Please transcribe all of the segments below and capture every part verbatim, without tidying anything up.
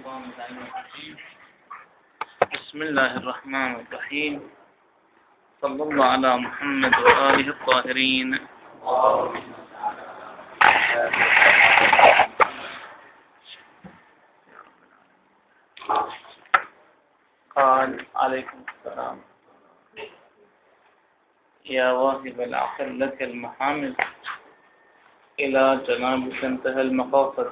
الشيطان الرجيم. بسم الله الرحمن الرحيم. صلى الله على محمد وآله الطاهرين. قال عليكم السلام. يا واهب العقل لك المحامد، إلى جنابك انتهى المقاصد.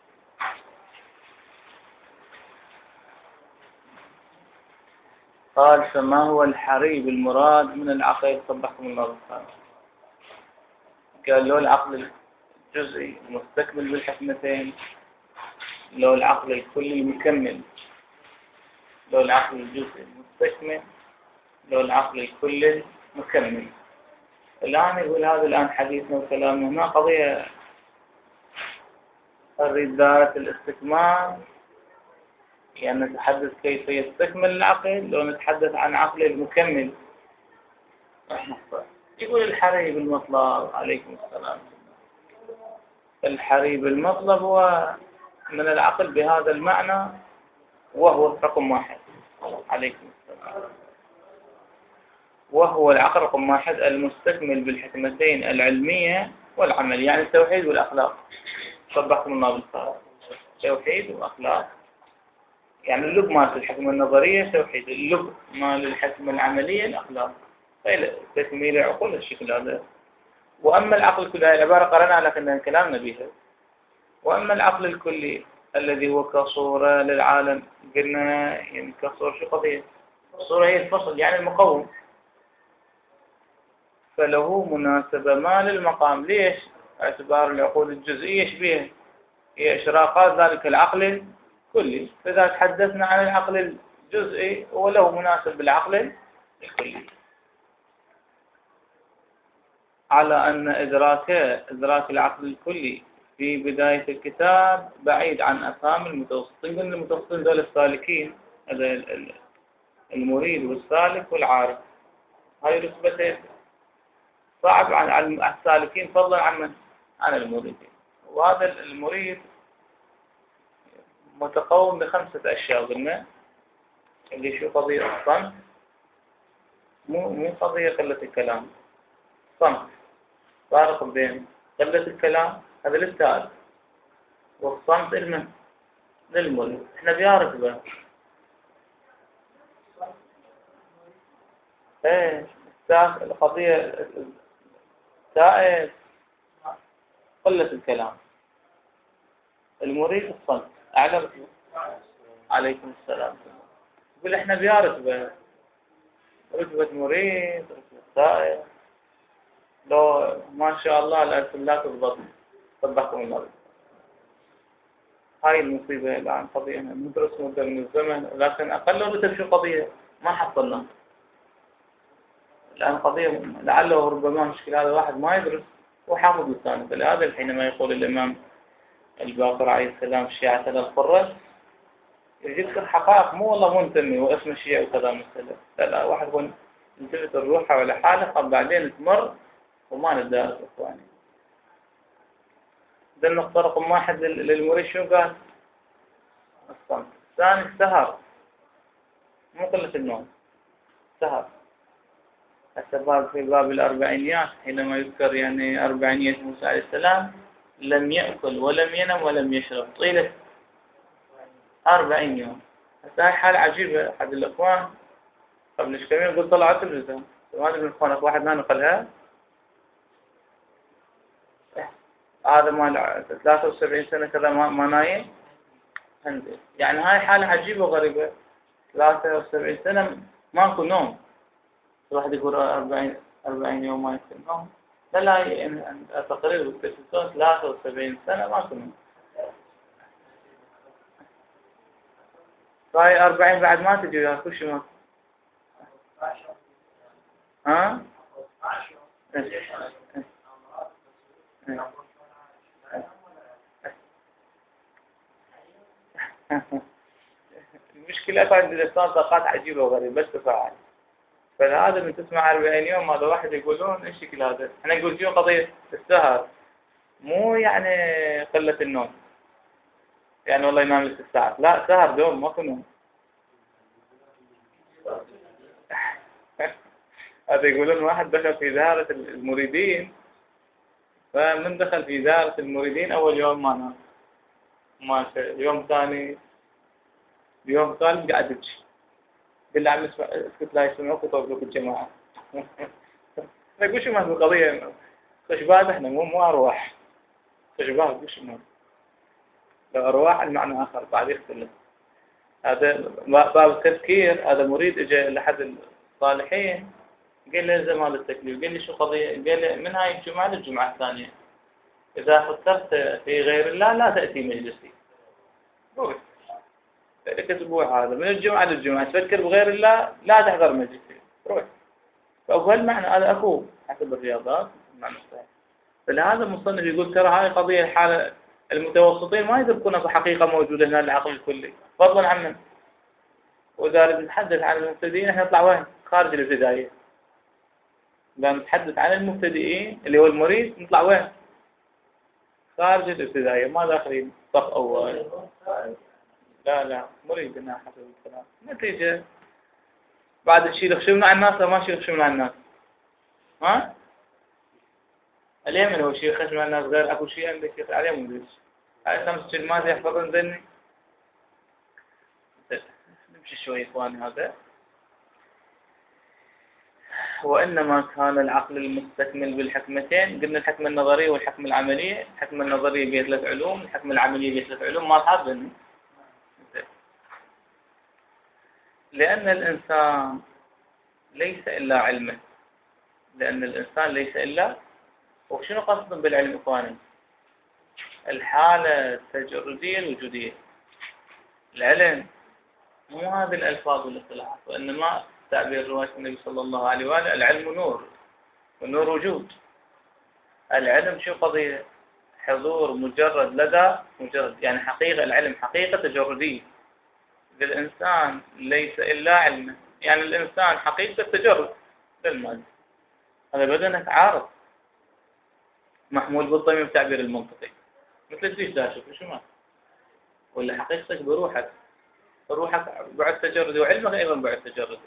قال فما هو الحري بالمراد من العقل؟ صبحكم الله بالخير. قال لو العقل الجزئي مستكمل بالحكمتين، لو العقل الكلي مكمل. لو العقل الجزئي مستكمل، لو العقل الكلي مكمل. الآن يقول هذا الآن حديثنا وكلامنا هنا قضية نريد دائرة الاستكمال، يعني نتحدث كيف يستكمل العقل، لو نتحدث عن عقل المكمل. يقول الحري بالمطلب. عليكم السلام. الحري بالمطلب هو من العقل بهذا المعنى، وهو رقم واحد. عليكم السلام. وهو العقل رقم واحد المستكمل بالحكمتين العلمية والعمل، يعني التوحيد والأخلاق. صبحكم الله بالخير. توحيد وأخلاق، يعني اللب مال الحكمة النظرية توحيد، اللب مال الحكمة العملية الأخلاق. هي تكميل عقول الشكل هذا. وأما العقل الكلي، هذه العبارة قرأناها لكن كلامنا بها. وأما العقل الكلي الذي هو كصورة للعالم، قلنا يعني كصورة شو قضية؟ الصورة هي الفصل، يعني المقوم. فله مناسبة ما للمقام. ليش؟ اعتبار العقول الجزئية شبيه هي إشراقات ذلك العقل الكلي. فإذا تحدثنا عن العقل الجزئي هو له مناسب بالعقل الكلي، على أن إدراك إدراك العقل الكلي في بداية الكتاب بعيد عن أفهام المتوسطين. قلنا المتوسطين دول السالكين، هذا المريد والسالك والعارف. هاي رتبتين صعب عن السالكين فضلا عن من؟ عن المريدين. وهذا المريد متقوم بخمسة أشياء قلنا، اللي شو قضية الصمت، مو مو قضية قلة الكلام. صمت فارق بين قلة الكلام هذا للسائل، والصمت لمن؟ للمريد. احنا بيعرف بقى ايه القضية السائل قلة الكلام، المريد الصمت. أعلم. عليكم السلام. يقول احنا بيعرف بقى رتبة مريد، رتبة سائل. لو ما شاء الله الألف لا تضبط. صدقكم الله. هاي المصيبة الآن قضية ندرس مدة من الزمن، لكن أقل رتب شو قضية ما حصلنا. الآن قضية لعله ربما مشكلة هذا واحد ما يدرس وحافظ لسانه. فلهذا حينما يقول الإمام الباقر عليه السلام الشيعة للقرة يذكر حقائق، مو والله منتمي واسم الشيعة وكذا مثله. لا لا، واحد يقول نلتفت الروح على حاله قبل بعدين تمر وما ندارس إخواني. ده النقطة رقم واحد للمريد. شو قال؟ الصمت. الثاني السهر، مو قلة النوم، سهر. السباب في باب الأربعينيات حينما يذكر يعني أربعينية موسى عليه السلام لم يأكل ولم ينم ولم يشرب طيلة أربعين يوم. هسه هاي حالة عجيبة. أحد الإخوان قبل إيش كم يوم قلت طلع تلفزة، ما أدري من إخوانك واحد ما نقلها. هذا مال ثلاثة وسبعين سنة كذا ما, ما نايم. يعني هاي حالة عجيبة وغريبة. ثلاثة وسبعين سنة ماكو نوم. الواحد يقول أربعين أربعين يوم ما يصير نوم. لا لا، يعني تقريبا بالتلفزيون ثلاثة وسبعين سنة ماكو نوم. فهي أربعين بعد ما تجي وياك كل شيء ماكو. ها؟ المشكلة عند الإنسان طاقات عجيبة وغريبة بس تفاعل. فهذا من تسمع أربعين يوم هذا واحد يقولون إيش شكل هذا؟ إحنا نقول شو قضية السهر، مو يعني قلة النوم. يعني والله ينام لست ساعات، لا سهر دوم ما نوم. هذا يقولون واحد دخل في دائرة المريدين، فمن دخل في دائرة المريدين أول يوم ما نام، ما اليوم ثاني، اليوم ثالث قاعد يبكي، قل له عم اسمع اسكت لا يسمعوك وطردوك الجماعة. يقول شو ما القضية خشبات، احنا مو مو أرواح، خشبات مش ما لو أرواح المعنى آخر بعد يختلف. هذا باب التفكير. هذا مريد اجى لحد الصالحين قال له زمان التكليف، قال لي شو قضية؟ قال لي من هاي الجمعة للجمعة الثانية إذا فكرت في غير الله لا تأتي مجلسي. روح لك أسبوع هذا من الجمعة للجمعة تفكر بغير الله لا تحضر مجلسي، روح. فأول معنى هذا أخوه حسب الرياضات معنى صحيح. فلهذا المصنف يقول ترى هاي قضية الحالة المتوسطين ما يدركون بحقيقة موجودة هنا العقل الكلي فضلا عن من. وإذا نتحدث عن المبتدئين احنا نطلع وين؟ خارج الابتدائية. إذا نتحدث عن المبتدئين اللي هو المريد نطلع وين؟ خارج الابتدائية، ما داخلين صف أول. لا لا مريد هنا حسب الكلام. نتيجة بعد الشيء يخشون على الناس ما شيء يخشون على الناس. ها؟ اليمن هو شيء يخشون على الناس غير أكو شيء عندك شيء عليه مدرس. هاي خمس كلمات يحفظن ذني. نمشي شوي إخواني. هذا وإنما كان العقل المستكمل بالحكمتين. قلنا الحكمة النظرية والحكمة العملية. الحكمة النظرية بها ثلاث علوم، الحكمة العملية بها ثلاث علوم. ما لاحظ ذني. لأن الإنسان ليس إلا علمه. لأن الإنسان ليس إلا، وشنو قصدهم بالعلم إخواني؟ الحالة التجردية الوجودية. العلم مو هذه الألفاظ والاصطلاحات، وإنما تعبير رواية النبي صلى الله عليه وآله العلم نور، والنور وجود. العلم شو قضية؟ حضور مجرد لدى مجرد، يعني حقيقة. العلم حقيقة تجردية. للإنسان ليس إلا علمه، يعني الإنسان حقيقة تجرد للمادة. هذا بدنك عارض محمول بالضمير بتعبير المنطقي، مثل الديش دا شوف شو ما ولا حقيقتك بروحك. روحك بعد تجردي وعلمك أيضا بعد تجردي.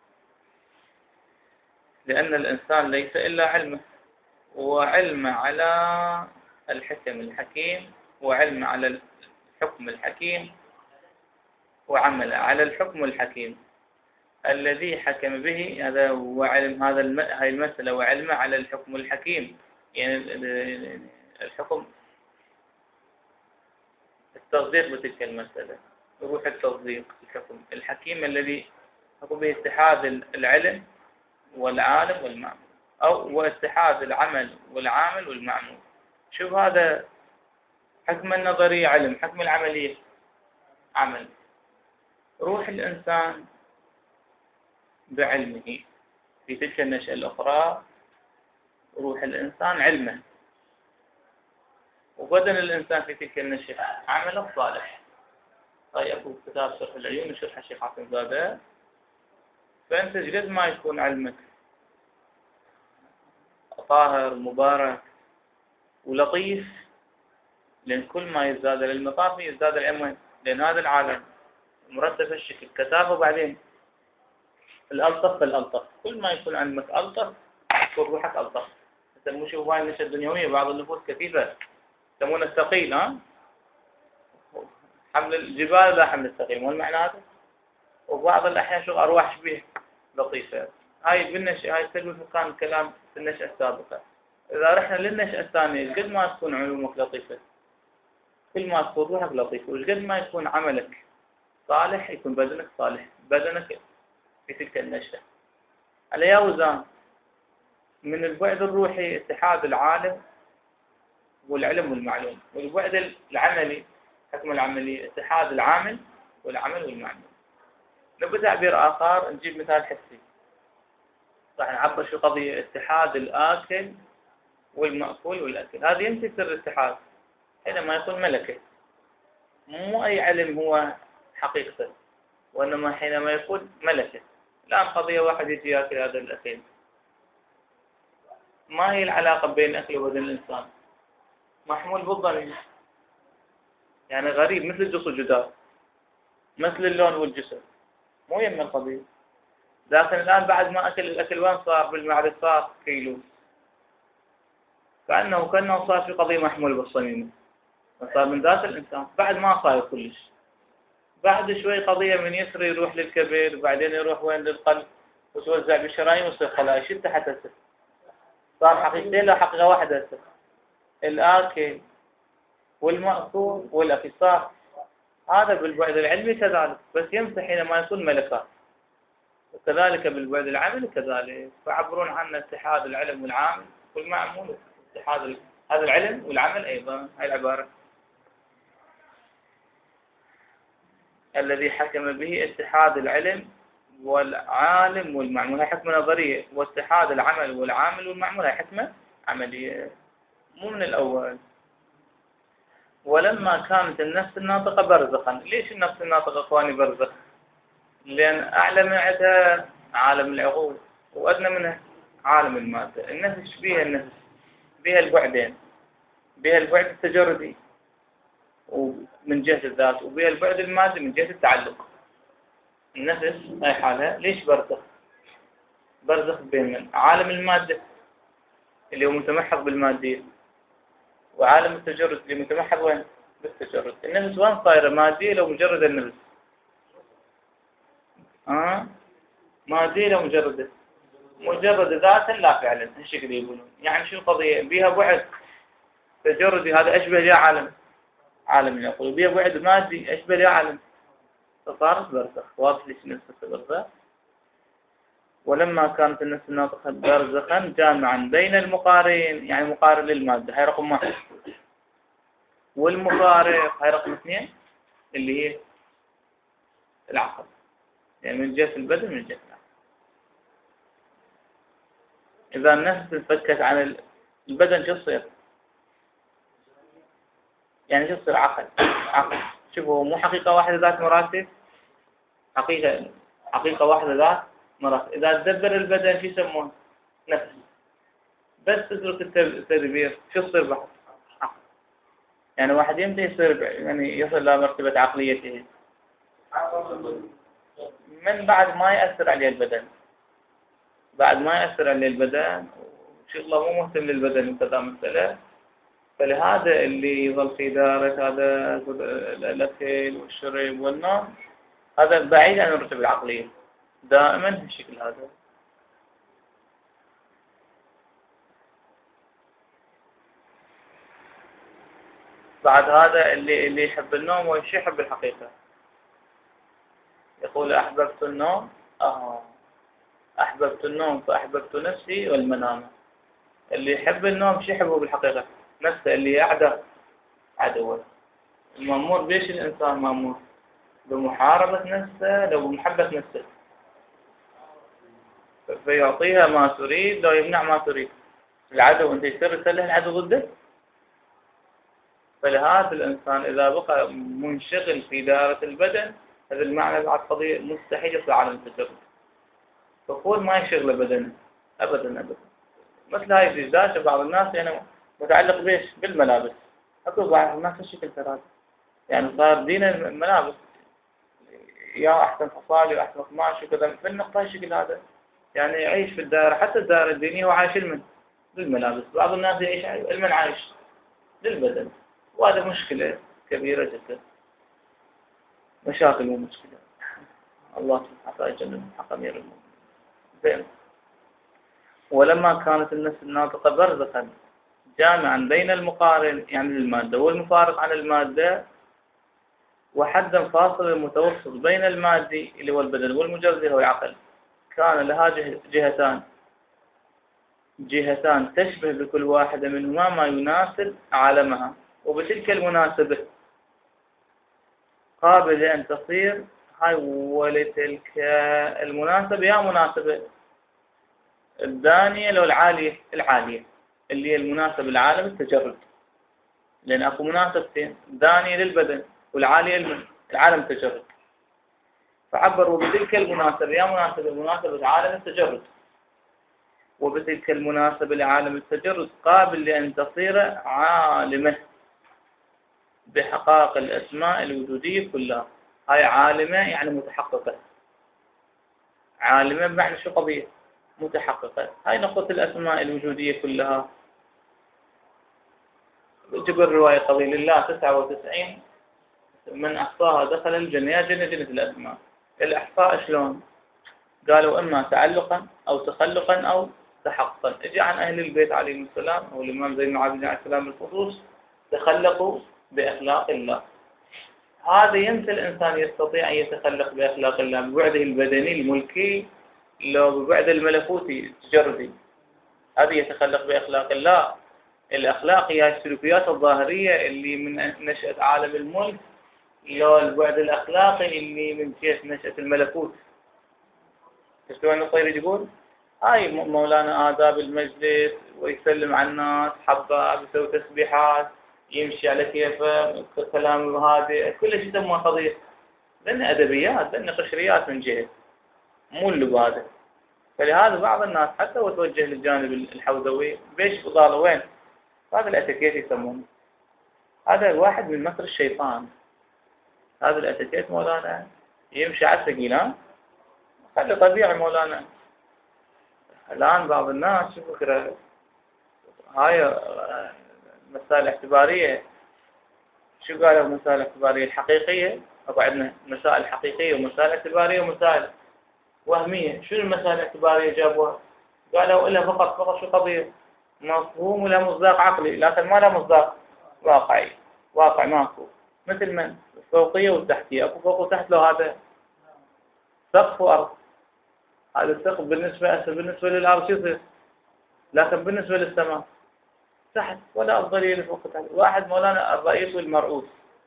لأن الإنسان ليس إلا علمه، وعلم على الحكم الحكيم، وعلم على الحكم الحكيم، وعمل على الحكم الحكيم الذي حكم به. هذا وعلم هذا الم... هاي المسألة وعلم على الحكم الحكيم، يعني الحكم التصديق بتلك المسألة، روح التصديق الحكم الحكيم الذي يقوم به اتحاد العلم والعالم والمعمول، أو واتحاد العمل والعامل والمعمول. شوف هذا حكم النظرية علم، حكم العملية عمل. روح الإنسان بعلمه في تلك النشأة الأخرى، روح الإنسان علمه، وبدن الإنسان في تلك النشأة عمله صالح. هاي أكو كتاب شرح العيون وشرح الشيخ حسن زادة. فأنت قد ما يكون علمك طاهر مبارك ولطيف، لأن كل ما يزداد للمطافي يزداد العلم. لأن هذا العالم مرتب الشكل كتابه، وبعدين الألطف فالألطف. كل ما يكون علمك ألطف تكون روحك ألطف. يسموه شو هواي النشأة الدنيوية، بعض النفوس كثيفة يسمونه الثقيل. ها حمل الجبال لا حمل الثقيل، مو المعنى هذا. وبعض الأحيان شو أرواح شبيه لطيفة. هاي بالنشأة هاي تسوي كان كلام في النشأة السابقة. إذا رحنا للنشأة الثانية قد ما تكون علومك لطيفة كل ما تكون روحك لطيفة، وقد ما يكون عملك صالح يكون بدنك صالح. بدنك في تلك النشأة على يوزان من البعد الروحي اتحاد العالم والعلم والمعلوم، والبعد العملي حكم العملي اتحاد العامل والعمل والمعلوم. لو بتعبير آخر نجيب مثال حسي راح نعبر شو قضية اتحاد الآكل والمأكول والأكل. هذه يمكن سر الاتحاد حينما يكون ملكة. مو أي علم هو حقيقته، وإنما حينما يكون ملكة. الآن قضية واحد يجي يأكل هذا الأكل، ما هي العلاقة بين الأكل وبدن الإنسان؟ محمول بالضمير. يعني غريب مثل الجسر الجدار، مثل اللون والجسم، مو يم القضية. لكن الآن بعد ما أكل الأكل وين صار بالمعدة؟ صار كيلو، كأنه كأنه صار في قضية محمول بالصميم، صار من ذات الإنسان بعد ما صار كلش. بعد شوي قضية من يسر يروح للكبد، وبعدين يروح وين للقلب، وتوزع بالشرايين ويصير خلايا. شو تحت هسه؟ صار حقيقتين لا حقيقة واحدة هسه، الآكل والمأكول والأكل. صار هذا بالبعد العلمي كذلك، بس يمسح حينما يكون ملكات، وكذلك بالبعد العملي كذلك. فعبرون عنه اتحاد العلم والعامل والمعمول، اتحاد هذا العلم والعمل أيضا. هاي العبارة الذي حكم به اتحاد العلم والعالم والمعمول، هاي حكمة نظرية، واتحاد العمل والعامل والمعمول هاي حكمة عملية، مو من الأول. ولما كانت النفس الناطقة برزخا. ليش النفس الناطقة اخواني برزخ؟ لأن أعلى من عندها عالم العقول، وأدنى منها عالم المادة. النفس بيها النفس بيها البعدين، بيها البعد التجردي ومن جهة الذات، وبيها البعد المادي من جهة التعلق. النفس هاي حالها ليش برزخ؟ برزخ بين عالم المادة اللي هو متمحض بالمادية، وعالم التجرد اللي متمحض وين؟ بالتجرد. النفس وين صايرة؟ مادية لو مجرد النفس، آه مادية لو مجرد مجرد ذاتا لا فعلا. هالشكل يقولون. يعني شو القضية؟ بيها بعد تجردي، هذا أشبه لي عالم عالم العقول، بيها بعد مادي أشبه لي عالم، فصارت برزخ. واضح ليش نفس برزخ؟ ولما كانت النفس الناطقة برزخا جامعا بين المقارين، يعني مقارن للمادة، هاي رقم واحد، والمفارق هاي رقم اثنين اللي هي العقل، يعني من جهة البدن من جهة العقل. إذا النفس انفكت عن البدن شو تصير؟ يعني شو تصير؟ عقل. عقل شوفوا، مو حقيقة واحدة ذات مراتب، حقيقة حقيقة واحدة ذات مراتب. إذا تدبر البدن شو يسمونه؟ نفس. بس تترك التدبير شو تصير بعد؟ عقل. يعني واحد يمتى يصير يعني يصل إلى مرتبة عقليته؟ من بعد ما يأثر عليه البدن، بعد ما يأثر عليه البدن شو الله مو مهتم للبدن كذا مسألة. فلهذا اللي يظل في دارة هذا الأكل والشرب والنوم هذا بعيد عن الرتب العقلية دائما بالشكل هذا. بعد هذا اللي اللي يحب النوم وش يحب الحقيقة؟ يقول أحببت النوم آه أحببت النوم فأحببت نفسي والمنام. اللي يحب النوم شو يحبه بالحقيقة؟ نفسه اللي أعدى عدوه. المأمور بيش الإنسان مأمور؟ بمحاربة نفسه لو بمحبة نفسه، فيعطيها ما تريد لو يمنع ما تريد. العدو أنت يصير تسلح العدو ضدك. فلهذا الإنسان إذا بقى منشغل في دائرة البدن، هذا المعنى بعد قضية مستحيل يطلع على التجرد. فقول ما يشغل بدنه أبدا أبدا. مثل هاي الزجاجة بعض الناس يعني متعلق بيش؟ بالملابس. أكو بعض الناس الشكل ترى يعني صار دين الملابس، يا أحسن فصالي وأحسن قماش وكذا في النقطة الشكل هذا، يعني يعيش في الدائرة حتى الدائرة الدينية وعايش المن للملابس. بعض الناس يعيش المن عايش للبدن، وهذا مشكلة كبيرة جدا، مشاكل ومشكلة. الله سبحانه يجنب حق أمير المؤمنين. زين. ولما كانت النفس الناطقة برزخا جامعا بين المقارن يعني للمادة والمفارق عن المادة، وحدا فاصل المتوسط بين المادي اللي هو البدن والمجرد هو العقل، كان لها جهتان جهتان تشبه بكل واحدة منهما ما يناسب عالمها، وبتلك المناسبة قابل أن تصير هاي ولتلك المناسبة يا مناسبة الدانية لو العالية العالية اللي هي المناسبة العالم التجرد، لأن أكو مناسبتين، دانية للبدن والعالية العالم التجرد. فعبروا بتلك المناسبة يا مناسبة مناسبة عالم التجرد، وبتلك المناسبة لعالم التجرد قابل لأن تصير عالمة بحقائق الأسماء الوجودية كلها. هاي عالمة يعني متحققة، عالمة بمعنى شو قضية متحققة. هاي نقطة الأسماء الوجودية كلها. جبر رواية قضية لله تسعة وتسعين من أحصاها دخل الجنة. يا جنة جنة الأسماء. الإحصاء شلون؟ قالوا إما تعلقا أو تخلقا أو تحققا. اجى عن أهل البيت عليهم السلام أو الإمام زين العابدين عليه السلام بالخصوص تخلقوا بأخلاق الله. هذا يمتى الإنسان يستطيع أن يتخلق بأخلاق الله؟ ببعده البدني الملكي لو ببعد الملكوتي التجردي، هذا يتخلق بأخلاق الله. الأخلاق هي السلوكيات الظاهرية اللي من نشأة عالم الملك، لو البعد الأخلاقي اللي من جهة نشأة الملكوت. شلون الطير يقول؟ هاي مولانا آداب المجلس ويسلم على الناس، حبة يسوي تسبيحات، يمشي على كيفه، كلام هادئ، كل شيء تسمى قضية. لأن أدبيات، لأن قشريات من جهة، مو اللب هذا. فلهذا بعض الناس حتى وتوجه للجانب الحوزوي بيش بضاله وين؟ هذا الأتيكيت يسمونه. هذا الواحد من مكر الشيطان. هذا الأتيكيت مولانا يمشي على الثقيلان، خلي طبيعي مولانا. الآن بعض الناس شو فكرة هاي مسائل اعتبارية. شو قالوا مسائل اعتبارية الحقيقية؟ أو عندنا مسائل حقيقية ومسائل اعتبارية ومسائل وهمية. شو المسائل الاعتبارية جابوها؟ قالوا إلا فقط فقط شو قضية مفهوم ولا مصداق عقلي، لكن ما له مصداق واقعي. واقع ماكو. مثل من الفوقية والتحتية، أكو فوق وتحت. له هذا سقف وأرض. هذا السقف بالنسبة بالنسبة للأرض يصير، لكن بالنسبة للسماء تحت ولا أفضلية لفوق وتحت. واحد مولانا الرئيس والمرؤوس.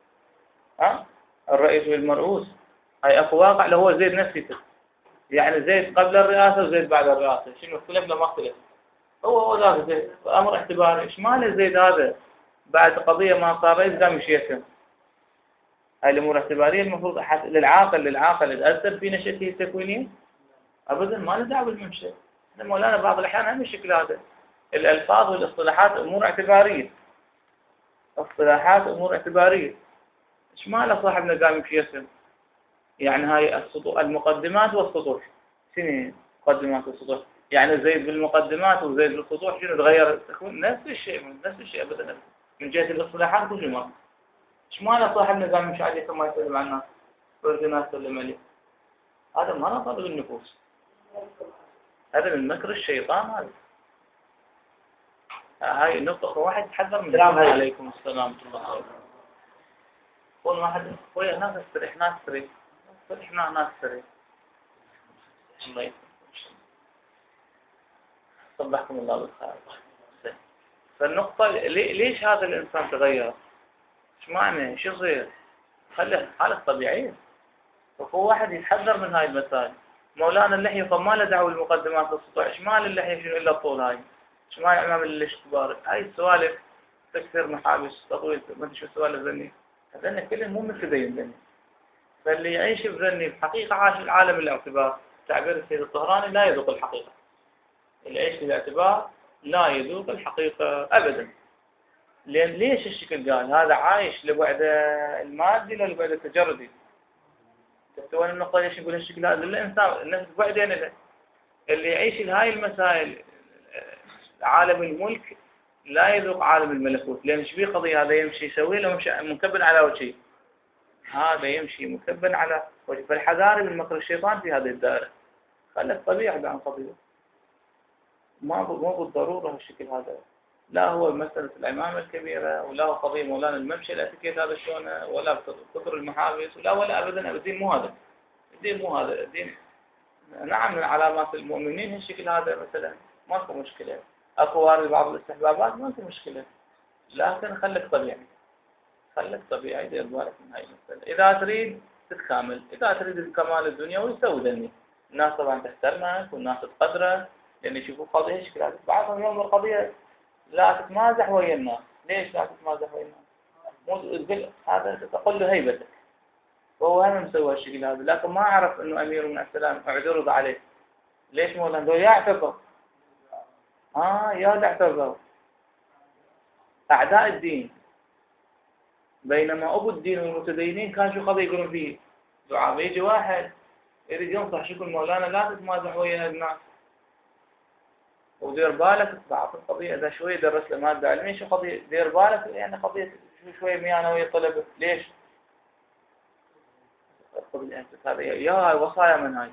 ها الرئيس والمرؤوس هاي أكو واقع اللي هو زيد نفسيته. يعني زيد قبل الرئاسة وزيد بعد الرئاسة. شنو اختلف لا ما اختلف؟ هو هو ذاك زيد. أمر اعتباري. إيش ماله زيد هذا بعد قضية ما صار رئيس قام يشيكم. هاي الأمور الاعتبارية المفروض للعاقل للعاقل تأثر في نشأته التكوينية؟ أبدا ما له دعوة بالمنشأ. احنا مولانا بعض الأحيان هم الشكل هذا. الألفاظ والاصطلاحات أمور اعتبارية. اصطلاحات أمور اعتبارية. إيش ماله صاحبنا قام يشيكم؟ يعني هاي السطوح المقدمات والسطوح. شنو مقدمات والسطوح؟ يعني زيد بالمقدمات وزيد بالسطوح شنو تغير التكوين؟ نفس الشيء نفس الشيء أبدا من جهة الاصطلاحات كل مرة. إيش ماله صاحبنا قام يمشي عليه ما يسلم على الناس ويرجع الناس يسلم عليه؟ هذا ما نطق بالنفوس. هذا من مكر الشيطان. هذا هاي النقطة واحد يتحذر من. السلام عليكم. السلام ورحمة الله وبركاته. قول واحد خويا ناس استريح ناس استريح استريحنا ناس استريح. الله يسلمك. صبحكم الله بالخير. فالنقطة ليش هذا الإنسان تغير؟ إيش معنى؟ شو يصير؟ خلي حالة طبيعية. وهو واحد يتحذر من هاي المسائل. مولانا اللحية فما له دعوة بالمقدمات والسطوع. إيش مال اللحية شنو إلا الطول هاي؟ إيش مال أمام الاشتبار؟ هاي السوالف تكثر محابس تطويل ما أدري شو السوالف ذني. هذين كلهم مو متدين ذني. فاللي يعيش بذني بحقيقة عاش العالم الاعتبار. تعبير السيد الطهراني لا يذوق الحقيقة. اللي يعيش بالاعتبار لا يذوق الحقيقة أبدا. لأن ليش الشكل قال هذا عايش لبعد المادي لا لبعد التجردي؟ تستوى النقطة ليش يقول هالشكل هذا؟ للإنسان النفس بعدين له. اللي يعيش هاي المسائل عالم الملك لا يذوق عالم الملكوت. لأن ايش بيه قضية هذا يمشي يسوي له مكبن على وجهه. هذا يمشي مكبن على وجهه. فالحذاري من مكر الشيطان في هذه الدائرة. خلي الطبيعة عن قضية. ما مو بالضرورة هالشكل هذا. لا هو مسألة العمامة الكبيرة ولا هو قضية مولانا الممشي الأتيكيت هذا شلونه ولا كثر المحابس ولا ولا أبدا. الدين مو هذا. الدين مو هذا. الدين نعم من علامات المؤمنين هالشكل هذا مثلا ماكو مشكلة. أكو وارد بعض الاستحبابات ماكو مشكلة. لكن خليك طبيعي. خليك طبيعي دير بالك من هاي المسألة. إذا تريد تتكامل. إذا تريد الكمال الدنيوي سوي ذني. الناس طبعا تحترمك والناس تقدرك لأن يشوفوا قضية هالشكل هذا. بعضهم يوم القضية لا تتمازح ويا الناس. ليش لا تتمازح ويا الناس؟ مو تقول هذا تقول له هيبتك. وهو هم مسوي هالشكل هذا. لكن ما عرف إنه أمير من السلام اعترض عليه. ليش مولانا؟ دول يعتذر. آه يا اعتذر. أعداء الدين بينما أبو الدين والمتدينين كان شو قضية يقولون فيه دعاء. يجي واحد يريد ينصح شكل مولانا لا تتمازح ويا الناس ودير بالك بعض القضية إذا شوية درس له مادة علمية شو قضية دير بالك يعني قضية شو شوية ميانة ويا طلبة ليش؟ هذا يا وصايا من هاي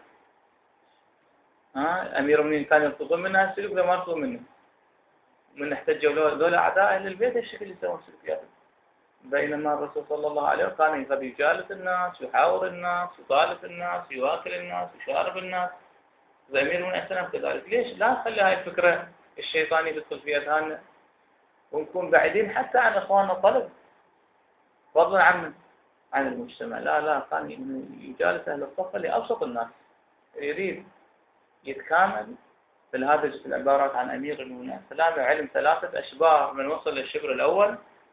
ها أمير المؤمنين كان يرتضون منها السلوك لا ما يرتضون منه من احتجوا ذول أعداء أهل البيت الشكل يسوون سلوكيات. بينما الرسول صلى الله عليه وسلم كان يغيب يجالس الناس يحاور الناس يطالب الناس يواكل الناس يشارب الناس. أمير المؤمنين السلام كذلك. ليش لا نخلي هاي الفكرة الشيطانية تدخل في أذهاننا ونكون بعيدين حتى عن إخواننا الطلب فضلا عن عن المجتمع. لا لا كان يجالس أهل الصف لأبسط الناس يريد يتكامل في الهادج في العبارات عن أمير المؤمنين السلام علم ثلاثة أشبار من وصل للشبر الأول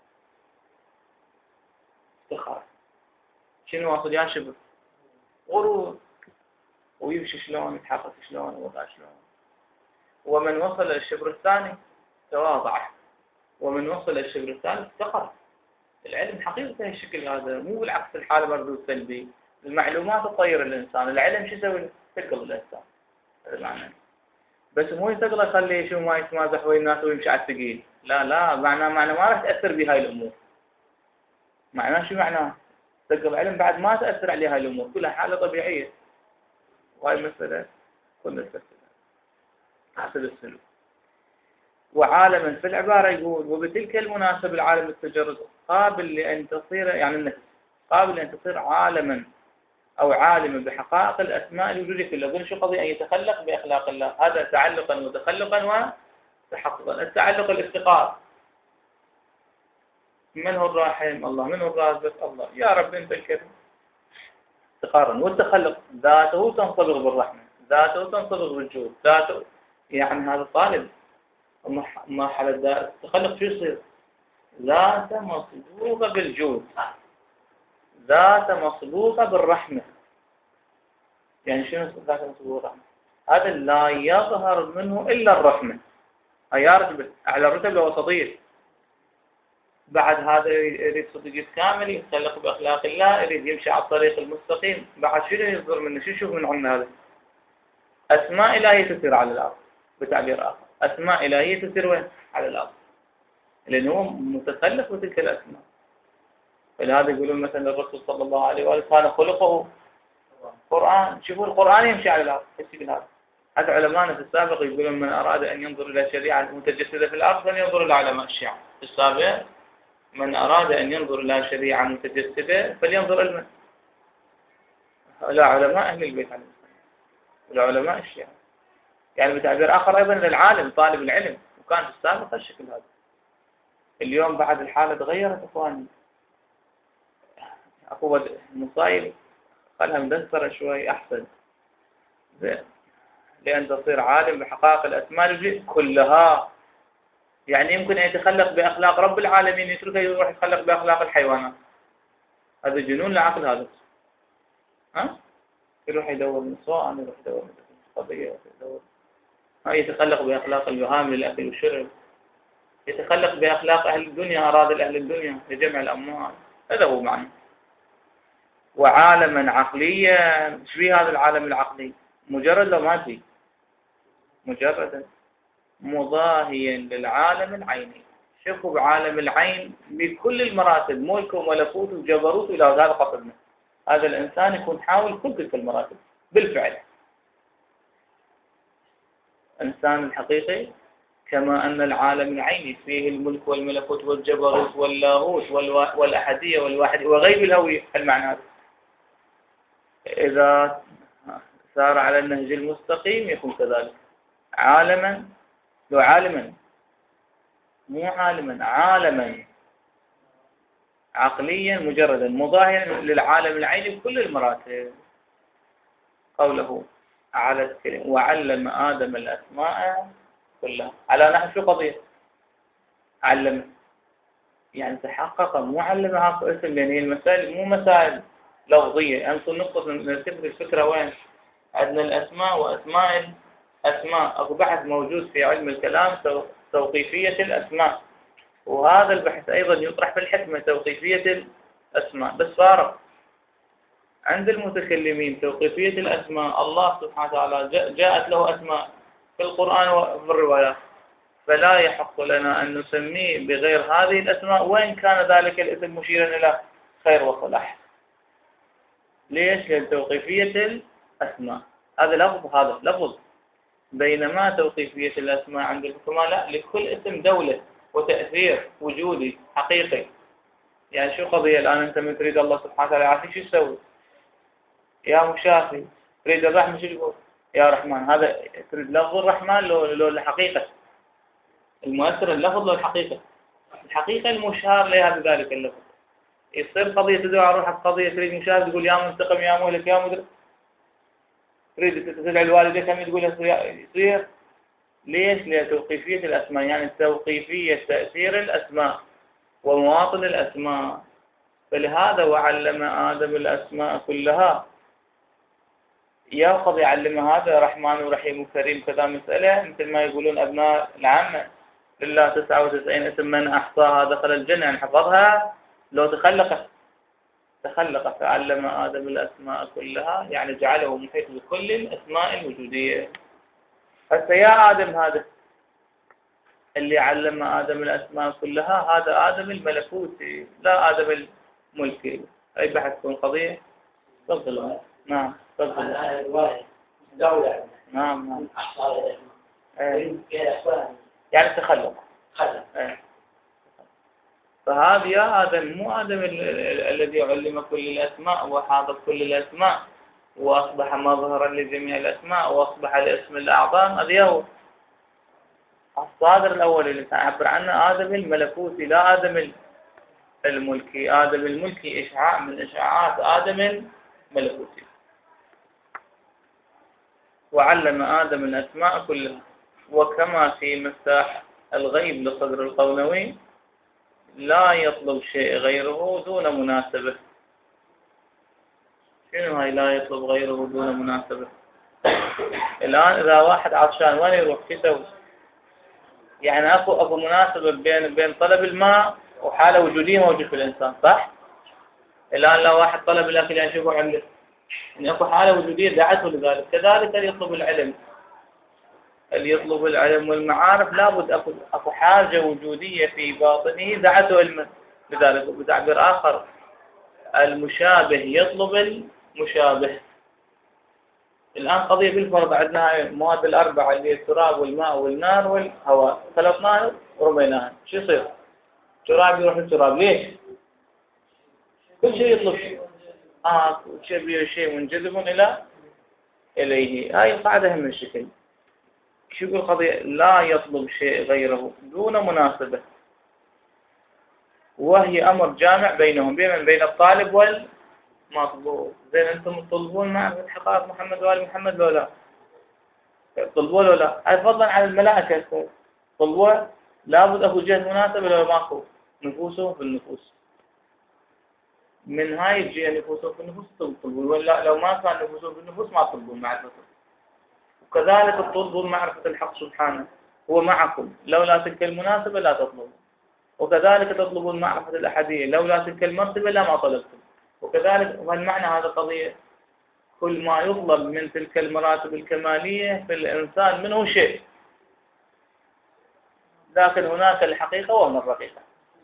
افتخار. شنو واصل يا شبر؟ غرور ويمشي شلون يتحرك شلون وضع شلون. ومن وصل للشبر الثاني تواضع ومن وصل للشبر الثالث افتخر. العلم حقيقة الشكل هذا مو بالعكس الحالة مردود سلبي. المعلومات تطير الإنسان. العلم شو يسوي؟ ثقل الإنسان. هذا معناه بس مو يثقل يخليه شو ما يتمازح ويا الناس ويمشي على الثقيل. لا لا معناه معناه ما راح تأثر بهاي الأمور. معناه شو معناه؟ ثقل العلم بعد ما تأثر عليه هاي الأمور كلها حالة طبيعية. وهاي مسألة كل الفساد حسب السلوك. وعالما في العبارة يقول وبتلك المناسبة العالم التجرد قابل لأن تصير يعني النفس قابل لأن تصير عالما أو عالما بحقائق الأسماء الوجودية كلها. قل شو قضية أن يتخلق بأخلاق الله. هذا تعلقا وتخلقا وتحققا. التعلق الافتقار من هو الراحم الله من هو الرازق الله يا رب أنت الكريم افتقارا. والتخلق ذاته تنصبغ بالرحمة ذاته تنصبغ بالجود ذاته يعني هذا طالب مرحلة التخلق شو يصير؟ ذات مصبوغة بالجود ذات مصبوغة بالرحمة. يعني شنو ذات مصبوغة بالرحمة؟ هذا لا يظهر منه إلا الرحمة. هي رتبة أعلى الرتب الوسطية. بعد هذا يريد صديق كامل يتخلق بأخلاق الله يريد يمشي على الطريق المستقيم. بعد شنو يصدر منه؟ شو يشوف من عمنا هذا؟ أسماء إلهية تسير على الأرض بتعبير آخر. أسماء إلهية تسير وين؟ على الأرض لأنه هو متخلق بتلك الأسماء. فلهذا يقولون مثلا الرسول صلى الله عليه وآله كان خلقه قرآن. شوفوا القرآن يمشي على الأرض يشتغل هذا. حتى علماءنا في السابق يقولون من أراد أن ينظر إلى شريعة متجسدة في الأرض فلينظر إلى علماء الشيعة. في السابق من أراد أن ينظر إلى شريعة متجسدة فلينظر إلى إلى علماء أهل البيت عليه السلام والعلماء الشيعة. يعني بتعبير آخر أيضا للعالم طالب العلم. وكان في السابق الشكل هذا. اليوم بعد الحالة تغيرت إخواني. أقوى المصايب خلها مدسرة شوي أحسن لأن تصير عالم بحقائق الأسماء كلها. يعني يمكن أن يتخلق بأخلاق رب العالمين يتركه يروح يتخلق بأخلاق الحيوانات. هذا جنون العقل هذا. ها؟ يروح يدور نسوان يروح يدور قضية يدور ها يتخلق بأخلاق البهائم للأكل والشرب. يتخلق بأخلاق أهل الدنيا أراد أهل الدنيا لجمع الأموال. هذا هو معنى. وعالما عقليا ايش فيه هذا العالم العقلي؟ مجرد لو مادي مجردا مضاهيا للعالم العيني. شوفوا بعالم العين بكل المراتب ملك وملكوت وجبروت إلى هذا قصدنا. هذا الإنسان يكون حاول كل تلك المراتب بالفعل. الإنسان الحقيقي كما أن العالم العيني فيه الملك والملكوت والجبروت واللاهوت والأحدية والواحدية وغيب الهوية. المعنى هذا إذا سار على النهج المستقيم يكون كذلك عالما لو عالما مو عالما عالما عقليا مجردا مضاهيا للعالم العيني بكل المراتب. قوله على الكلمة وعلم آدم الأسماء كلها على نحو شو قضية؟ علم يعني تحقق مو علمها اسم. يعني المسائل مو مسائل لفظية. أنتم نقطة نرتب الفكرة وين؟ عندنا الأسماء وأسماء الأسماء. أكو بحث موجود في علم الكلام توقيفية الأسماء. وهذا البحث أيضا يطرح في الحكمة توقيفية الأسماء، بس فارق عند المتكلمين توقيفية الأسماء. الله سبحانه وتعالى جاءت له أسماء في القرآن وفي الروايات، فلا يحق لنا أن نسميه بغير هذه الأسماء وإن كان ذلك الاسم مشيرا إلى خير وصلاح. ليش؟ لتوقيفية الأسماء، هذا لفظ هذا لفظ، بينما توقيفية الأسماء عند الحكماء لا، لكل اسم دولة وتأثير وجودي حقيقي. يعني شو قضية الآن أنت من تريد الله سبحانه وتعالى يعافيك شو تسوي؟ يا مشافي. تريد الرحمة شو تقول؟ يا رحمن. هذا تريد لفظ الرحمن لو لو الحقيقة المؤثر اللفظ لو الحقيقة الحقيقة المشار لها بذلك اللفظ. يصير قضية تدعو على روحك قضية تريد مشاهد تقول يا منتقم يا مهلك يا مدرك، تريد تدعي الوالدين كم تقول يصير. ليش؟ لتوقيفية الأسماء، يعني توقيفية تأثير الأسماء ومواطن الأسماء. فلهذا وعلم آدم الأسماء كلها. يأخذ يعلم هذا رحمن ورحيم وكريم كذا مسألة، مثل ما يقولون أبناء العامة لله تسعة وتسعين اسم من أحصاها دخل الجنة، يعني حفظها لو تخلقت تخلق. فعلم آدم الأسماء كلها يعني جعله محيط بكل الأسماء الوجودية. هسه يا آدم هذا اللي علم آدم الأسماء كلها هذا آدم الملكوتي لا آدم الملكي. أي بحث تكون قضية. تفضل. نعم تفضل. دولة. نعم نعم. أحصى يعني تخلق. خلق. فهذا يا آدم مو آدم الذي علم كل الأسماء وحاط كل الأسماء وأصبح مظهرا لجميع الأسماء وأصبح الاسم الأعظم. هذا هو الصادر الأول اللي تعبر عنه آدم الملكوتي لا آدم الملكي. آدم الملكي إشعاع من إشعاعات آدم الملكوتي. وعلم آدم الأسماء كلها. وكما في مفتاح الغيب لصدر القولوي لا يطلب شيء غيره دون مناسبة. شنو هاي لا يطلب غيره دون مناسبة؟ الآن إذا واحد عطشان وين يروح يسوي؟ يعني أكو أكو مناسبة بين بين طلب الماء وحالة وجودية موجود في الإنسان، صح؟ الآن لو واحد طلب الأكل يعني شو عنده؟ يعني أكو حالة وجودية دعته لذلك. كذلك اللي يطلب العلم اللي يطلب العلم والمعارف لابد أكو أكو حاجة وجودية في باطنه دعته علما لذلك. وبتعبير آخر المشابه يطلب المشابه. الآن قضية بالفرض عندنا المواد الأربعة اللي هي التراب والماء والنار والهواء خلطناها ورميناها، شو يصير؟ تراب يروح التراب. ليش؟ كل شيء يطلب شيء. آه شيء بيه شيء منجذب إلى إليه. هاي القاعدة هم الشكل. شو يقول قضية لا يطلب شيء غيره دون مناسبة، وهي أمر جامع بينهم بين بين الطالب والمطلوب. زين أنتم تطلبون معرفة حقائق محمد وآل محمد لو لا؟ تطلبون لو لا؟ هاي فضلا عن الملائكة طلبوا لابد أكو جهة مناسبة لو ماكو. نفوسهم في النفوس، من هاي الجهة نفوسهم في النفوس تطلبون، ولا لو ما كان نفوسهم في النفوس ما تطلبون معرفة. وكذلك تطلبون معرفة الحق سبحانه هو معكم، لولا تلك المناسبة لا تطلبون. وكذلك تطلبون معرفة الأحدية، لولا تلك المرتبة لا ما طلبتم. وكذلك والمعنى هذا قضية كل ما يطلب من تلك المراتب الكمالية في الإنسان منه شيء، لكن هناك الحقيقة وهم الرقيقة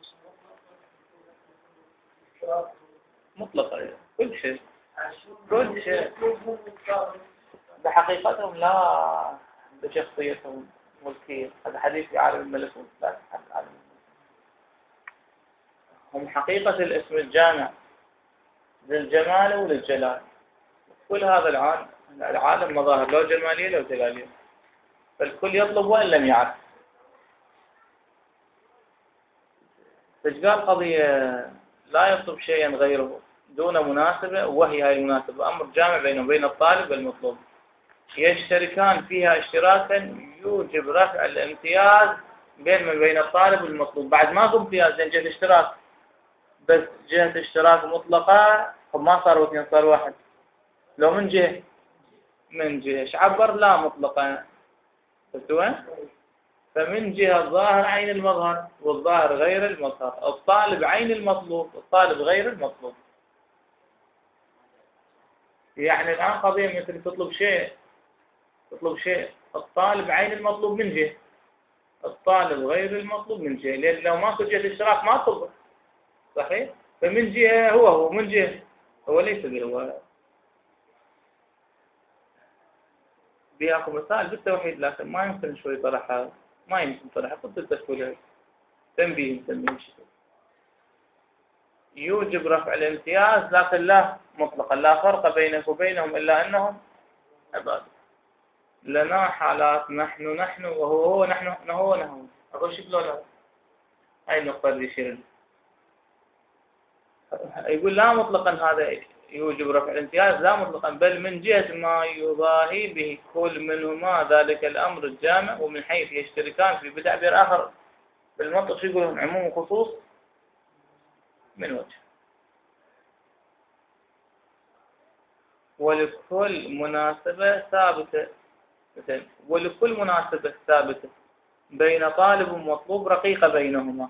مطلقة. كل شيء كل شيء بحقيقتهم لا بشخصيتهم ملكية. هذا حديث في عالم الملكوت لا عالم الملكوت. هم حقيقة الاسم الجامع للجمال وللجلال. كل هذا العالم العالم مظاهر لو جمالية لو جلالية، فالكل يطلب وإن لم يعرف. فإجمال قضية لا يطلب شيئا غيره دون مناسبة، وهي هاي المناسبة أمر جامع بينه وبين الطالب والمطلوب، يشتركان فيها اشتراكا يوجب رفع الامتياز بين من بين الطالب والمطلوب. بعد ما قم امتياز لأن جهة اشتراك، بس جهة اشتراك مطلقة ما صاروا اثنين صار واحد. لو من جهة من جهة عبر لا مطلقة. شفتوا وين؟ فمن جهة الظاهر عين المظهر والظاهر غير المظهر، الطالب عين المطلوب، الطالب غير المطلوب. يعني الآن قضية مثل تطلب شيء تطلب شيء الطالب عين المطلوب من جهة، الطالب غير المطلوب من جهة، لأن لو ماكو جهة اشتراك ما تطلب. صحيح؟ فمن جهة هو هو من جهة هو ليس بهو. بياخذ مثال بالتوحيد لكن ما يمكن شوي طرحها، ما يمكن طرحها، قلت التسوية تنبيه تنبيه شكل. يوجب رفع الامتياز لكن لا مطلقا، لا فرق بينك وبينهم إلا أنهم عباد. لنا حالات نحن نحن وهو هو نحن هو نحن. أقول شكله لا. هاي النقطة اللي يشير. يقول لا مطلقا هذا يوجب رفع الامتياز، لا مطلقا بل من جهة ما يضاهي به كل منهما ذلك الأمر الجامع، ومن حيث يشتركان في بتعبير آخر بالمنطق شو يقولون عموم وخصوص من وجه. ولكل مناسبة ثابتة مثل ولكل مناسبة ثابتة بين طالب ومطلوب رقيقة بينهما.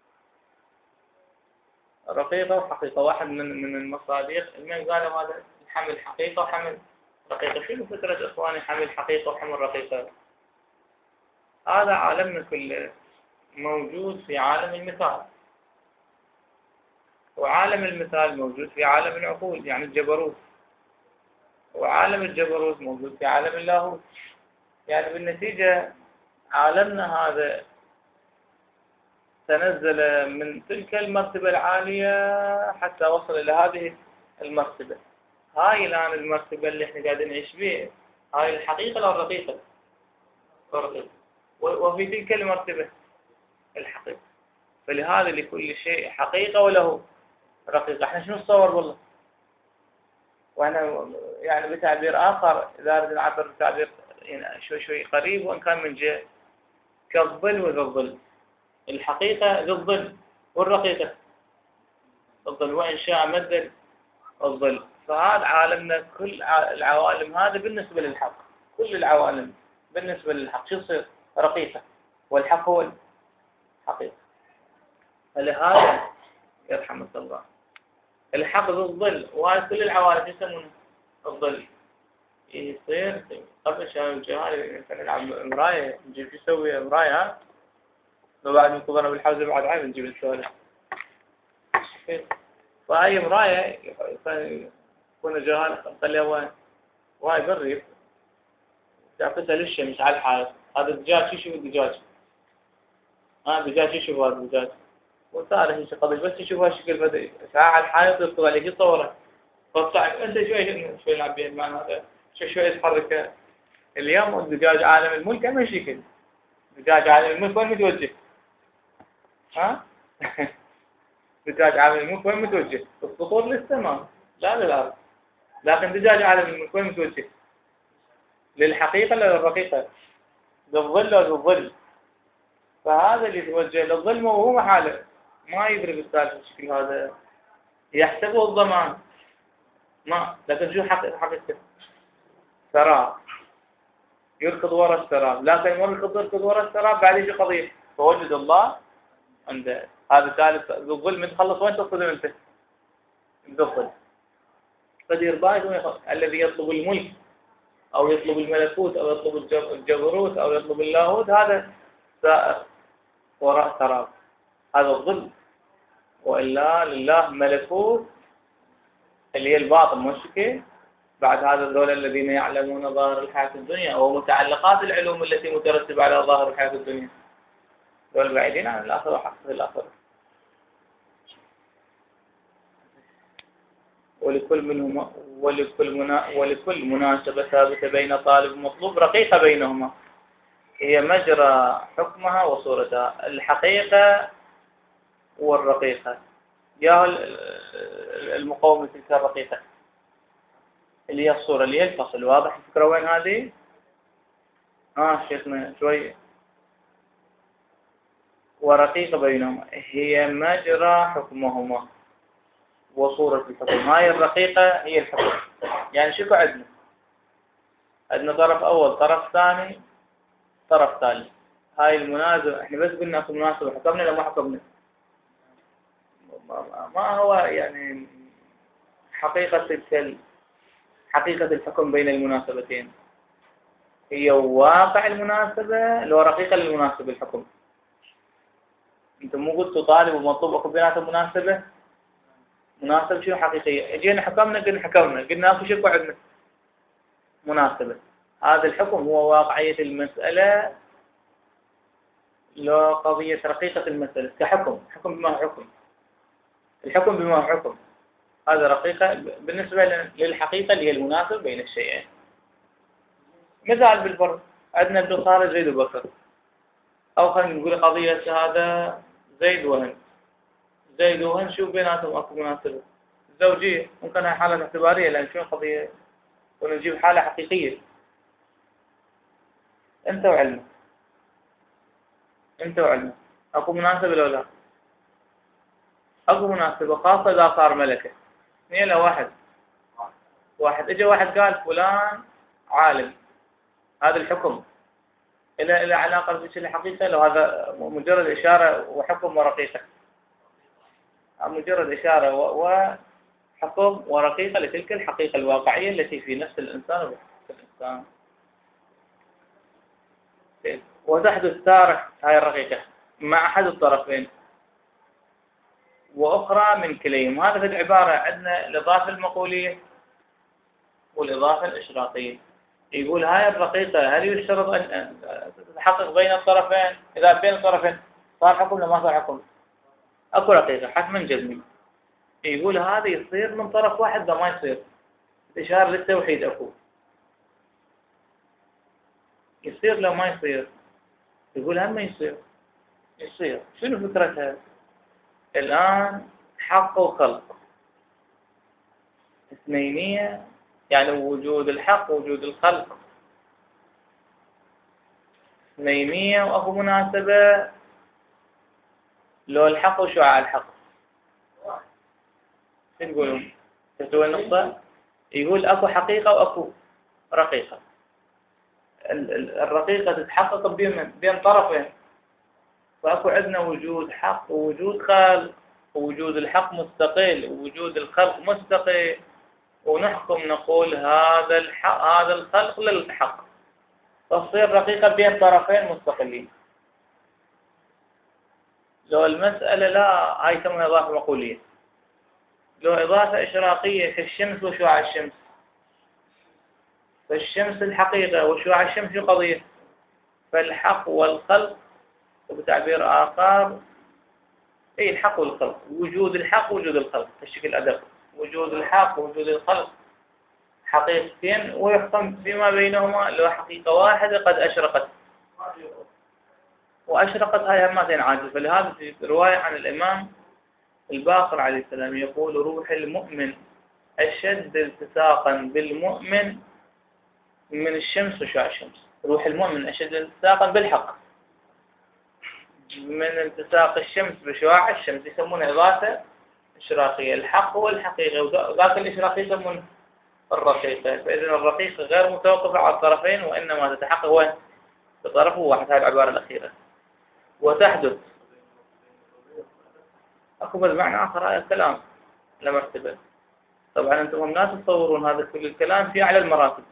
رقيقة وحقيقة، واحد من من المصادق من قالوا هذا الحمل حقيقة وحمل رقيقة. شنو فكرة إخواني حمل حقيقة وحمل رقيقة؟ هذا عالمنا كله موجود في عالم المثال، وعالم المثال موجود في عالم العقول يعني الجبروت، وعالم الجبروت موجود في عالم اللاهوت. يعني بالنتيجة عالمنا هذا تنزل من تلك المرتبة العالية حتى وصل إلى هذه المرتبة. هاي الآن المرتبة اللي احنا قاعدين نعيش بيها، هاي الحقيقة أو الرقيقة؟ الرقيقة. وفي تلك المرتبة الحقيقة. فلهذا لكل شيء حقيقة وله رقيقة. احنا شنو نتصور والله؟ وانا يعني بتعبير آخر إذا أردنا نعبر بتعبير يعني شوي شوي قريب وإن كان من جهة كالظل وذا الظل. الحقيقة ذو الظل والرقيقة الظل، وإن شاء مد الظل. فهذا عالمنا كل العوالم هذا بالنسبة للحق، كل العوالم بالنسبة للحق شو يصير؟ رقيقة، والحق هو الحقيقة. فلهذا يرحمك الله الحق ذو الظل، وهذا كل العوالم يسمونه الظل. يصير قبل شهر الجهال نلعب مراية، نجيب شو يسوي مراية، لو بعد من كبرنا بالحوزة بعد عام نجيب السؤال. فهي مراية يكون جهال نخليها وين؟ وهاي بالريف تعكسها للشمس على الحائط. هذا الدجاج شو يشوف الدجاج؟ ها الدجاج يشوف هذا الدجاج وصار هيك قضية بس يشوف هالشكل بدي ساعة على الحائط يطلع عليك يصوره. فصعب أنت شوي شوي نلعب بيه المعنى هذا شوي شوي يتحرك. اليوم الدجاج عالم الملك أما شكل دجاج عالم الملك وين متوجه؟ ها؟ دجاج عالم الملك وين متوجه؟ السطور للسماء لا للأرض. لكن دجاج عالم الملك وين متوجه؟ للحقيقة ولا للرقيقة؟ للظل ولا للظل؟ فهذا اللي يتوجه للظل وهو محاله ما يدري بالسالفة بالشكل هذا، يحسبه الضمان ما. لكن شو حقيقة حقيقة؟ سراب يركض وراء السراب، لكن يركض يركض وراء السراب بعد يجي قضية فوجد الله عند هذا ثالث ذو الظل. من تخلص وين تصدم انت؟ ذو الظل. قدير بايد الذي يطلب الملك أو يطلب الملكوت أو يطلب الجبروت أو يطلب اللاهوت هذا سائر وراء سراب، هذا الظل. وإلا لله ملكوت اللي هي الباطن مشكي. بعد هذا الذول الذين يعلمون ظاهر الحياة الدنيا أو متعلقات العلوم التي مترتبة على ظاهر الحياة الدنيا ذول بعيدين عن الآخرة وحقق الآخرة. ولكل منهما ولكل منا ولكل مناسبة ثابتة بين طالب ومطلوب رقيقة بينهما هي مجرى حكمها وصورتها. الحقيقة والرقيقة يا المقاومة تلك الرقيقة اللي هي الصورة اللي هي الفصل. واضح الفكرة وين هذه؟ آه شيخنا شوي. ورقيقة بينهما هي مجرى حكمهما وصورة الحكم. هاي الرقيقة هي الحكم. يعني شو عندنا؟ عندنا طرف أول طرف ثاني طرف ثالث. هاي المناسبة احنا بس قلنا اكو مناسبة، حكمنا لو ما حكمنا؟ ما ما هو يعني حقيقة تلك حقيقة الحكم بين المناسبتين؟ هي واقع المناسبة لو رقيقة للمناسبة الحكم. انت مو قلت طالب ومطلوب اكو بيناتهم مناسبة؟ مناسبة شنو حقيقية؟ اجينا حكمنا قلنا حكمنا قلنا اكو شكو عندنا مناسبة. هذا الحكم هو واقعية المسألة لو قضية رقيقة المسألة كحكم، حكم بما هو حكم، الحكم بما هو حكم هذا رقيقة بالنسبة للحقيقة اللي هي المناسبة بين الشيئين. مثال بالفرض عندنا ابن خالد زيد وبكر، أو خلينا نقول قضية هذا زيد وهند. زيد وهند شو بيناتهم أكو مناسبة؟ الزوجية ممكن هاي حالة اعتبارية لأن شو قضية ونجيب حالة حقيقية. أنت وعلمك أنت وعلمك أكو مناسبة لو لا؟ أكو مناسبة خاصة إذا صار ملكة. اثنين لا واحد واحد إجا واحد قال فلان عالم، هذا الحكم إلى إلى علاقة بشيء الحقيقة لو هذا مجرد إشارة وحكم ورقيقة؟ مجرد إشارة وحكم ورقيقة لتلك الحقيقة الواقعية التي في نفس الإنسان وبحث الإنسان. وتحدث تارة هاي الرقيقة مع أحد الطرفين وأخرى من كليهم. هذا في العبارة عندنا الإضافة المقولية والإضافة الإشراقية. يقول هاي الرقيقة هل يشترط أن تتحقق بين الطرفين؟ إذا بين الطرفين صار حكم ولا ما صار حكم؟ أكو رقيقة حتما جزمي. يقول هذا يصير من طرف واحد ده ما يصير، إشارة للتوحيد أكو. يصير لو ما يصير؟ يقول هم ما يصير. يصير. شنو فكرتها؟ الآن حق وخلق اثنينية، يعني وجود الحق ووجود الخلق اثنينية وأكو مناسبة لو الحق وشعاع الحق. شو تقولون؟ تسوي النقطة؟ يقول أكو حقيقة وأكو رقيقة. الرقيقة تتحقق بين بين طرفين، فأكو عندنا وجود حق ووجود خلق، ووجود الحق مستقل ووجود الخلق مستقل، ونحكم نقول هذا الحق هذا الخلق للحق، تصير رقيقة بين طرفين مستقلين. لو المسألة لا هاي تسمى إضافة مقولية. لو إضافة إشراقية كالشمس وشعاع الشمس، فالشمس الحقيقة وشعاع الشمس شو قضية؟ فالحق والخلق، وبتعبير آخر أي الحق والخلق، وجود الحق ووجود الخلق بشكل أدق، وجود الحق ووجود الخلق حقيقتين ويحكم فيما بينهما لو حقيقة واحدة قد أشرقت، وأشرقت هاي همتين عاجزة. فلهذا في رواية عن الإمام الباقر عليه السلام يقول روح المؤمن أشد التصاقا بالمؤمن من الشمس وشعاع الشمس. روح المؤمن أشد التصاقا بالحق من التصاق الشمس بشعاع الشمس، يسمونه إضافة إشراقية. الحق هو الحقيقة وذاك الإشراقي يسمونه الرقيقة. فإذا الرقيقة غير متوقفة على الطرفين وإنما تتحقق وين؟ بطرف واحد. هاي العبارة الأخيرة. وتحدث أكو بمعنى آخر هذا الكلام لمرتبة. طبعا أنتم لا تتصورون هذا كل الكلام في أعلى المراتب،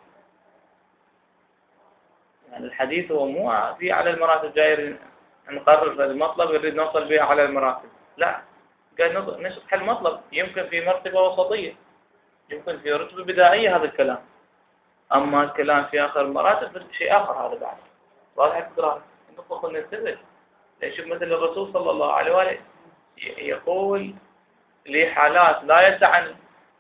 يعني الحديث هو مو في أعلى المراتب جاي نقرر المطلب نريد نوصل به على المراتب، لا، قاعد نشرح المطلب. يمكن في مرتبة وسطية، يمكن في رتبة بدائية هذا الكلام، أما الكلام في آخر المراتب شيء آخر. هذا بعد واضح الكلام. نقطة خلنا ننتبه. شوف مثل الرسول صلى الله عليه وآله يقول لي حالات لا يسعني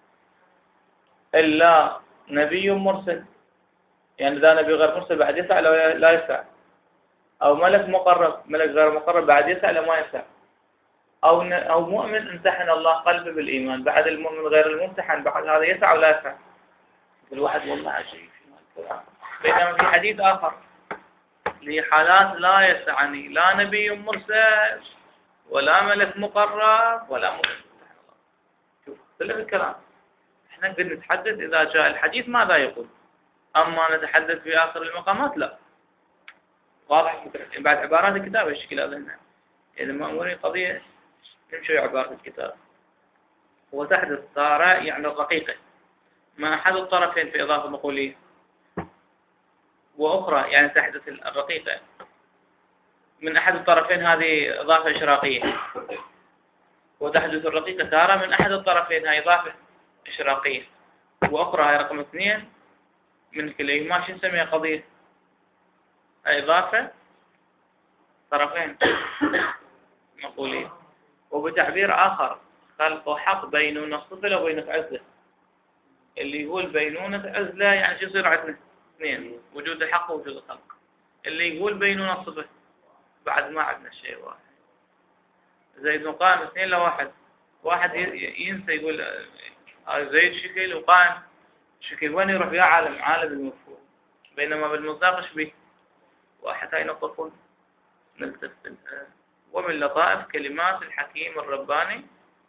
إلا نبي مرسل، يعني إذا نبي غير مرسل بعد يسع لا لا يسع، أو ملك مقرب ملك غير مقرب بعد يسع لا ما يسع، أو أو مؤمن امتحن الله قلبه بالإيمان بعد المؤمن غير الممتحن بعد هذا يسع ولا يسع. الواحد والله عجيب في الكلام. بينما في حديث آخر لي حالات لا يسعني لا نبي مرسل ولا ملك مقرب ولا مؤمن امتحن الله. شوف كله الكلام. احنا نقدر نتحدث إذا جاء الحديث ماذا يقول، أما نتحدث في آخر المقامات لا. واضح؟ بعد عبارات الكتاب الشكل هذا هنا إذا مأمورين قضية نمشي عبارة الكتاب. وتحدث صار يعني الرقيقة ما أحد الطرفين في إضافة مقولية، وأخرى يعني تحدث الرقيقة من أحد الطرفين هذه إضافة إشراقية، وتحدث الرقيقة تارة من أحد الطرفين هاي إضافة إشراقية، وأخرى هاي رقم اثنين من كليهما شو نسميها قضية إضافة طرفين مقولين. وبتعبير آخر خلق حق بينونة الصفة وبينونة عزلة، اللي هو البينونة عزلة يعني شو يصير عندنا اثنين، وجود الحق ووجود الخلق. اللي يقول بينونة الصفة بعد ما عندنا شيء واحد، زيد وقائم اثنين لواحد، واحد ينسى يقول زيد شكل وقائم شكل، وين يروح يا عالم عالم المفهوم، بينما بالمصداق به واحد. هاي نقطة نلتفت. ومن لطائف كلمات الحكيم الرباني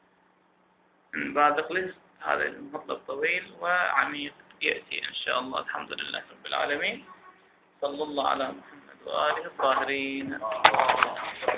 بعد قلت هذا المطلب طويل وعميق يأتي إن شاء الله. الحمد لله رب العالمين، صلى الله على محمد وآله الطاهرين.